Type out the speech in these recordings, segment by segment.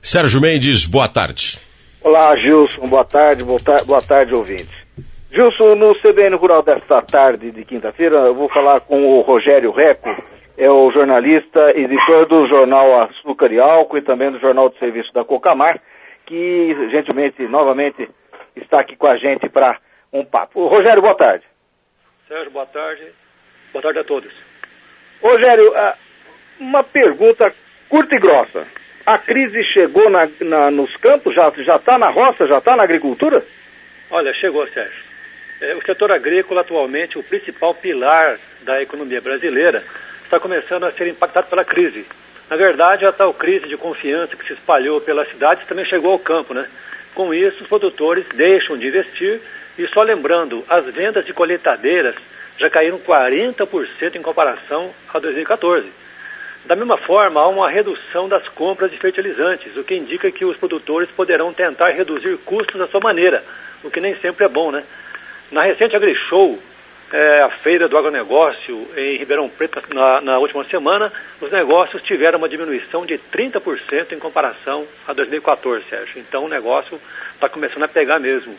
Sérgio Mendes, boa tarde. Olá, Gilson, boa tarde, ouvintes. Gilson, no CBN Rural desta tarde de quinta-feira, eu vou falar com o Rogério Reco, é o jornalista, editor do jornal Açúcar e Álcool e também do Jornal de Serviço da Cocamar, que gentilmente, novamente, está aqui com a gente para um papo. Rogério, boa tarde. Sérgio, boa tarde. Boa tarde a todos. Rogério, uma pergunta curta e grossa. A crise chegou nos campos? Já está na roça? Já está na agricultura? Olha, chegou, Sérgio. O setor agrícola, atualmente, o principal pilar da economia brasileira, está começando a ser impactado pela crise. Na verdade, a tal crise de confiança que se espalhou pelas cidades também chegou ao campo, né? Com isso, os produtores deixam de investir e, só lembrando, as vendas de colheitadeiras já caíram 40% em comparação a 2014. Da mesma forma, há uma redução das compras de fertilizantes, o que indica que os produtores poderão tentar reduzir custos à sua maneira, o que nem sempre é bom, né? Na recente AgriShow, a feira do agronegócio em Ribeirão Preto, na última semana, os negócios tiveram uma diminuição de 30% em comparação a 2014, Sérgio. Então o negócio está começando a pegar mesmo.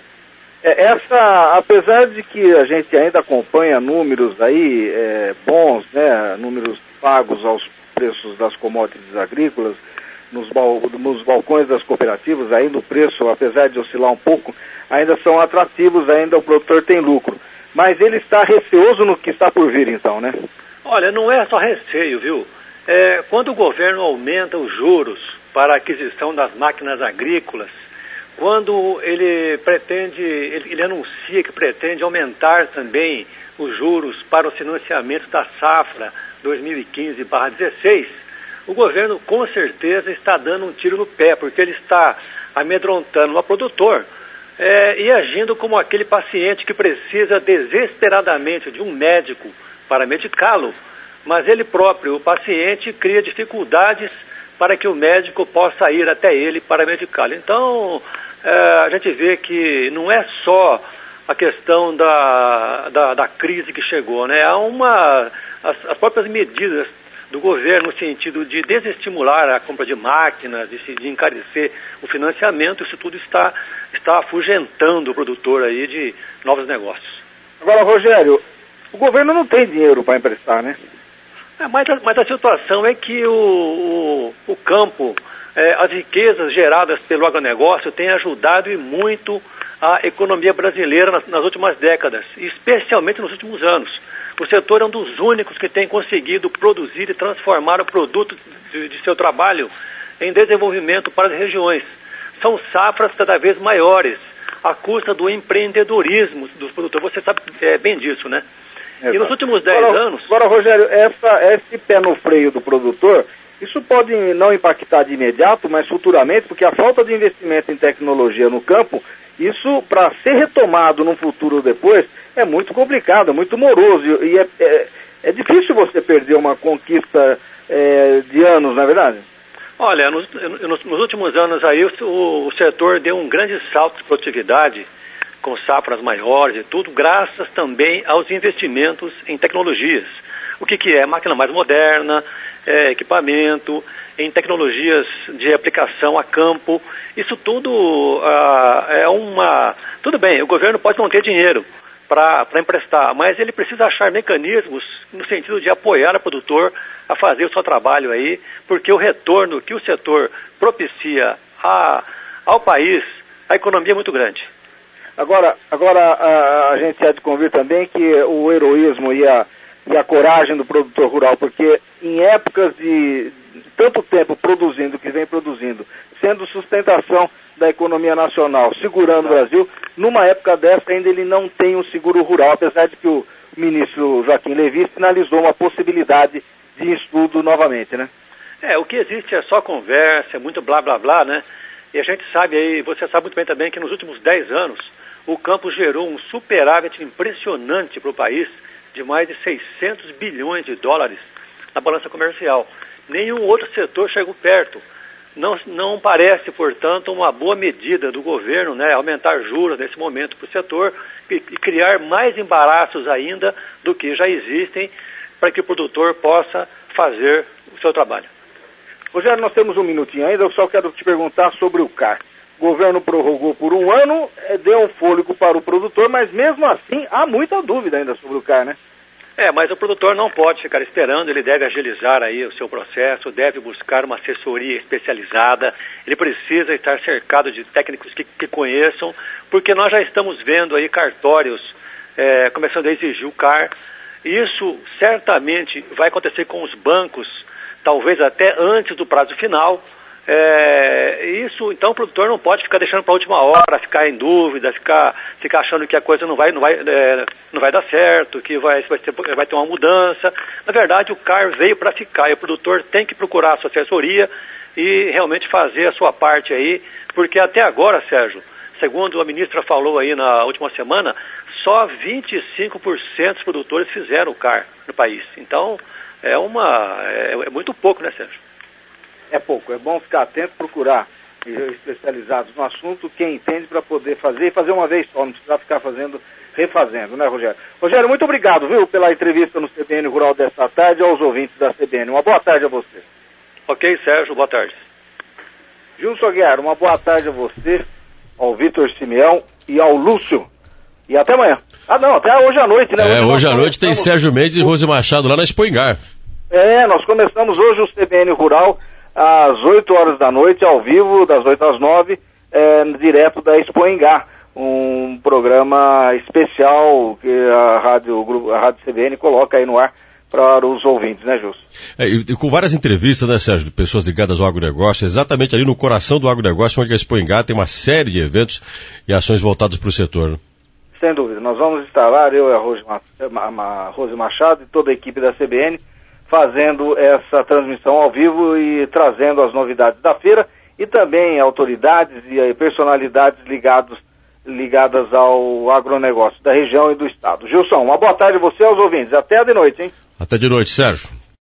Apesar de que a gente ainda acompanha números aí bons, né, números pagos aos preços das commodities agrícolas, nos balcões das cooperativas, ainda o preço, apesar de oscilar um pouco, ainda são atrativos, ainda o produtor tem lucro. Mas ele está receoso no que está por vir, então, né? Olha, não é só receio, viu? Quando o governo aumenta os juros para a aquisição das máquinas agrícolas, quando ele anuncia que pretende aumentar também os juros para o financiamento da safra 2015/16, o governo com certeza está dando um tiro no pé, porque ele está amedrontando o produtor e agindo como aquele paciente que precisa desesperadamente de um médico para medicá-lo, mas ele próprio, o paciente, cria dificuldades para que o médico possa ir até ele para medicá-lo. Então, a gente vê que não é só a questão da crise que chegou, né? As próprias medidas do governo no sentido de desestimular a compra de máquinas, de encarecer o financiamento, isso tudo está afugentando o produtor aí de novos negócios. Agora, Rogério, o governo não tem dinheiro para emprestar, né? Mas a situação é que o campo, as riquezas geradas pelo agronegócio têm ajudado e muito a economia brasileira nas últimas décadas, especialmente nos últimos anos. O setor é um dos únicos que tem conseguido produzir e transformar o produto de seu trabalho em desenvolvimento para as regiões. São safras cada vez maiores, à custa do empreendedorismo dos produtores. Você sabe bem disso, né? Exato. E nos últimos 10 anos... Agora, Rogério, esse pé no freio do produtor, isso pode não impactar de imediato, mas futuramente, porque a falta de investimento em tecnologia no campo, isso, para ser retomado num futuro depois, é muito complicado, é muito moroso, e é difícil você perder uma conquista de anos, não é verdade? Olha, nos últimos anos aí o setor deu um grande salto de produtividade, com safras maiores e tudo, graças também aos investimentos em tecnologias. O que é? Máquina mais moderna, equipamento, em tecnologias de aplicação a campo. Isso tudo Tudo bem, o governo pode não ter dinheiro para emprestar, mas ele precisa achar mecanismos no sentido de apoiar o produtor a fazer o seu trabalho aí, porque o retorno que o setor propicia ao país, a economia é muito grande. Agora a gente há de convir também que o heroísmo e a coragem do produtor rural, porque em épocas de tanto tempo produzindo o que vem produzindo, sendo sustentação da economia nacional, segurando o Brasil, numa época dessa ainda ele não tem um seguro rural, apesar de que o ministro Joaquim Levy sinalizou uma possibilidade de estudo novamente, né? O que existe é só conversa, é muito blá blá blá, né? E a gente sabe aí, você sabe muito bem também que nos últimos 10 anos o campo gerou um superávit impressionante para o país de mais de 600 bilhões de dólares na balança comercial. Nenhum outro setor chegou perto. Não parece, portanto, uma boa medida do governo, né, aumentar juros nesse momento para o setor e criar mais embaraços ainda do que já existem para que o produtor possa fazer o seu trabalho. Rogério, nós temos um minutinho ainda, eu só quero te perguntar sobre o CAR. O governo prorrogou por 1 ano, deu um fôlego para o produtor, mas mesmo assim há muita dúvida ainda sobre o CAR, né? Mas o produtor não pode ficar esperando, ele deve agilizar aí o seu processo, deve buscar uma assessoria especializada, ele precisa estar cercado de técnicos que conheçam, porque nós já estamos vendo aí cartórios começando a exigir o CAR. Isso certamente vai acontecer com os bancos, talvez até antes do prazo final. Então o produtor não pode ficar deixando para a última hora, ficar em dúvida, ficar achando que a coisa não vai dar certo, que vai ter uma mudança. Na verdade, o CAR veio para ficar e o produtor tem que procurar a sua assessoria e realmente fazer a sua parte aí, porque até agora, Sérgio, segundo a ministra falou aí na última semana, só 25% dos produtores fizeram o CAR no país. Então, é muito pouco, né, Sérgio? É pouco, é bom ficar atento, procurar especializados no assunto, quem entende para poder fazer e fazer uma vez só, não precisar ficar refazendo, né, Rogério? Rogério, muito obrigado, viu, pela entrevista no CBN Rural desta tarde aos ouvintes da CBN. Uma boa tarde a você. Ok, Sérgio, boa tarde. Gilson Aguiar, uma boa tarde a você, ao Vitor Simeão e ao Lúcio. E até amanhã. Até hoje à noite, né? Hoje à noite tem Sérgio Mendes e Rose Machado lá na Expo Engar. Nós começamos hoje o CBN Rural às 8 horas da noite, ao vivo, das 8 às 9, direto da Expo Engar, um programa especial que a Rádio CBN coloca aí no ar para os ouvintes, né, Gilson? E com várias entrevistas, né, Sérgio, de pessoas ligadas ao agronegócio, exatamente ali no coração do agronegócio, onde a Expo Engar tem uma série de eventos e ações voltadas para o setor, né? Sem dúvida, nós vamos estar lá, eu e a Rose Machado e toda a equipe da CBN, fazendo essa transmissão ao vivo e trazendo as novidades da feira e também autoridades e personalidades ligadas ao agronegócio da região e do estado. Gilson, uma boa tarde a você e aos ouvintes. Até de noite, hein? Até de noite, Sérgio.